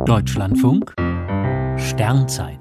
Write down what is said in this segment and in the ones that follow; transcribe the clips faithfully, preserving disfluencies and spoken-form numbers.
Deutschlandfunk Sternzeit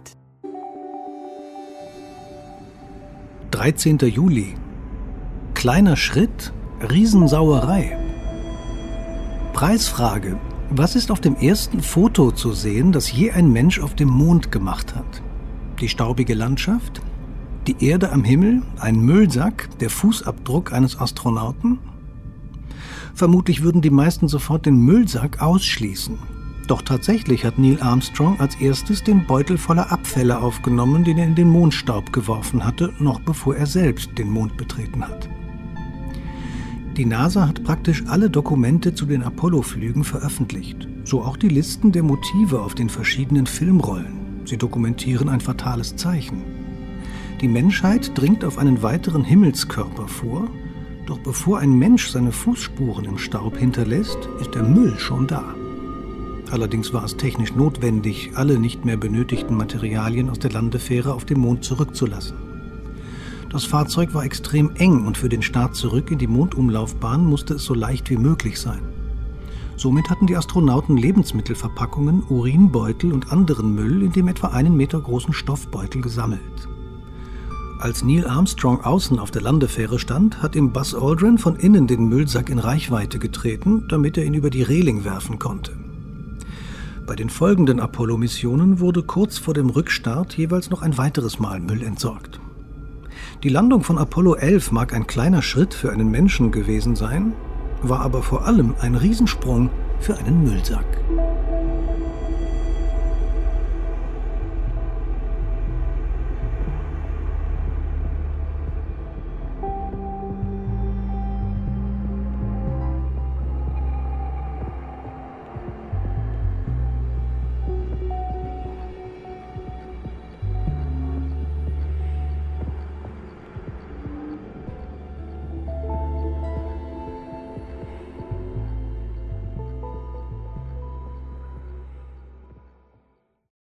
dreizehnter Juli. Kleiner Schritt, Riesensauerei. Preisfrage. Was ist auf dem ersten Foto zu sehen, das je ein Mensch auf dem Mond gemacht hat? Die staubige Landschaft? Die Erde am Himmel? Ein Müllsack? Der Fußabdruck eines Astronauten? Vermutlich würden die meisten sofort den Müllsack ausschließen. Doch tatsächlich hat Neil Armstrong als erstes den Beutel voller Abfälle aufgenommen, den er in den Mondstaub geworfen hatte, noch bevor er selbst den Mond betreten hat. Die NASA hat praktisch alle Dokumente zu den Apollo-Flügen veröffentlicht, so auch die Listen der Motive auf den verschiedenen Filmrollen. Sie dokumentieren ein fatales Zeichen. Die Menschheit dringt auf einen weiteren Himmelskörper vor, doch bevor ein Mensch seine Fußspuren im Staub hinterlässt, ist der Müll schon da. Allerdings war es technisch notwendig, alle nicht mehr benötigten Materialien aus der Landefähre auf dem Mond zurückzulassen. Das Fahrzeug war extrem eng und für den Start zurück in die Mondumlaufbahn musste es so leicht wie möglich sein. Somit hatten die Astronauten Lebensmittelverpackungen, Urinbeutel und anderen Müll in dem etwa einen Meter großen Stoffbeutel gesammelt. Als Neil Armstrong außen auf der Landefähre stand, hat ihm Buzz Aldrin von innen den Müllsack in Reichweite getreten, damit er ihn über die Reling werfen konnte. Bei den folgenden Apollo-Missionen wurde kurz vor dem Rückstart jeweils noch ein weiteres Mal Müll entsorgt. Die Landung von Apollo elf mag ein kleiner Schritt für einen Menschen gewesen sein, war aber vor allem ein Riesensprung für einen Müllsack.